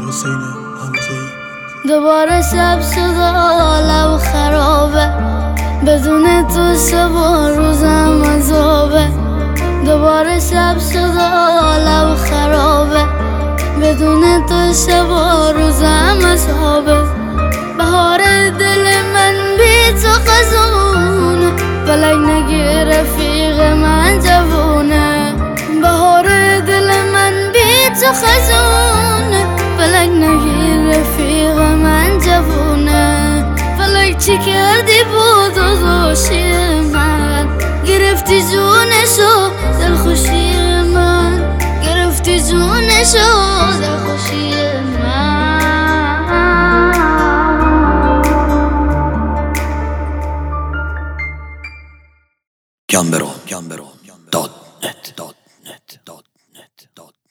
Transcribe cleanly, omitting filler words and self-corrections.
حسین حمزه‌ای. دوباره شب شد و لب خرابه، بدون تو شب و روزم عذابه. دوباره شب شد و لب خرابه، بدون تو شب و روزم عذابه. بهار دل من بی تو خزونه، فلک نگی رفیق من جوونه. بهار دل من بی تو خزونه، فلک نگی رفیق من جوونه. فلک چی کردی بود و دوشی من، گرفتی جونشو دلخوشی من، گرفتی جونشو دلخوشی من. Gambero.net